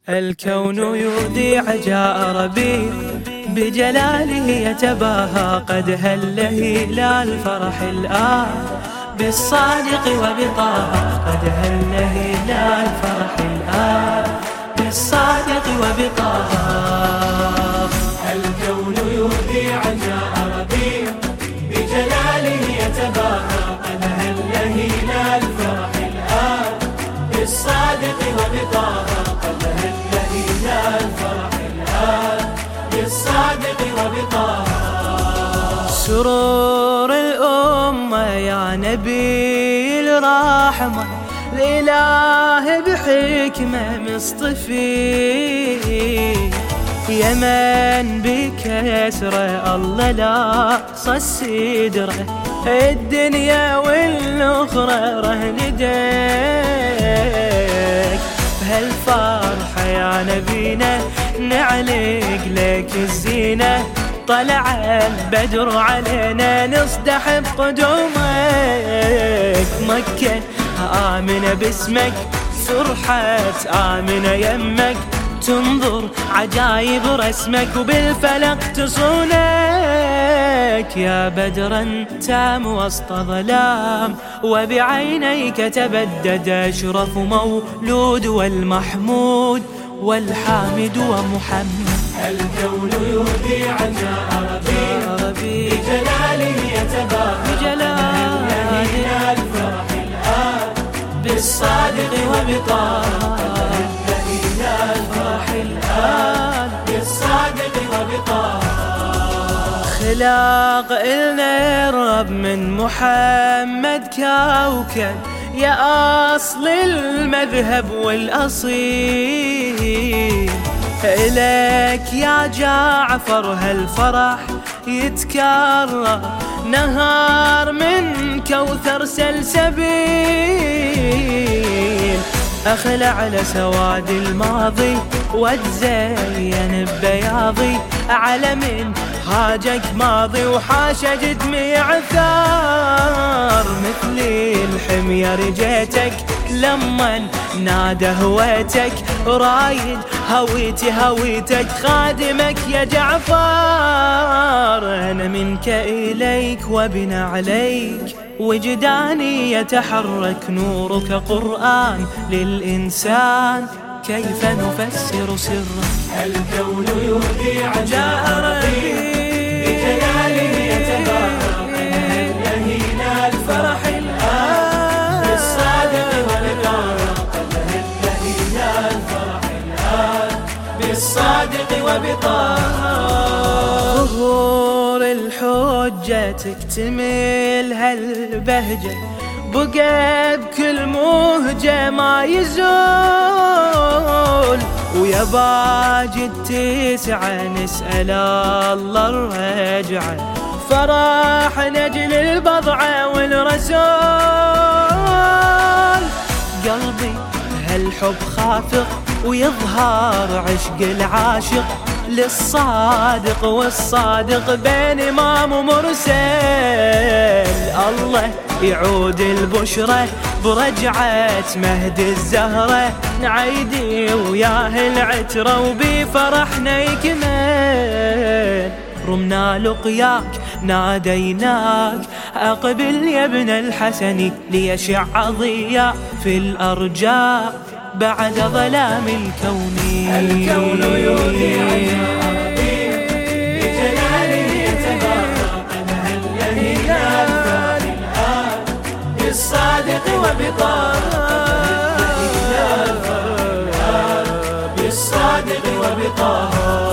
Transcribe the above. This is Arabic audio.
الكون يوديع جاء ربيع بجلاله يتباهى قد هل هلال الفرح الآن بالصادق وبطه قد هل هلال الفرح الآن بالصادق وبطه. الكون يوديع جاء ربيع بجلاله يتباهى قد هل هلال الفرح الآن بالصادق وبطه قد هل هلال الفرح الآن بالصادق وبطه. سرور الأمة يا نبي الرحمة الإله بحكمة مصطفي يا من بكسره الله لا صدره الدنيا والأخرى رهن يديك بهالفرحة يا نبينا نعلق لك الزينة طلع البدر علينا نصدح بقدومك مكة آمنة باسمك فرحة آمنة يمك تنظر عجايب رسمك وبالفلق تصونك يا بدرا تام وسط ظلام وبعينيك تبدد أشرف مولود والمحمود والحامد ومحمد. الكون يوديع جاء ربيع بجلاله يتباهى هلال الفرح الآن بالصادق وبطه هلال الفرح الآن بالصادق وبطه. خلاق إلنا الرب من محمد كوكب يا أصل المذهب والأصيل إليك يا جعفر هالفرح يتكرر نهار من كوثر سلسبيل أخلع على سواد الماضي واتزين ببياضي على من هاجك ماضي وحاشا جدمي عثار مثلي الحمية رجيتك لما نادى هويتك رايد هويتك خادمك يا جعفر أنا منك إليك وبنا عليك وجداني يتحرك نورك قرآن للإنسان كيف نفسر سرك. الكون يوديع جاء ربيع بجلاله يتباهى قد هلال الفرح الآن بالصادق وبطه قد هلال الفرح الآن بالصادق وبطه. ظهور الحجة تكتمل هالبهجة بقى بكل مهجة ما يزول ويا باجي التسعة نسأل الله الرجعة فرح نجل البضعة والرسول قلبي هالحب خافق ويظهر عشق العاشق للصادق والصادق بين إمام ومرسل الله يعود البشرة برجعة مهد الزهرة نعيدي وياه العترة وبفرحنا يكمل رمنا لقياك ناديناك أقبل يا ابن الحسن ليشع ضياء في الأرجاء بعد ظلام الكون. الكون يوديع بجلاله يتباهى قد هل هلال الفرح الآن بالصادق وبطه بالصادق وبطه.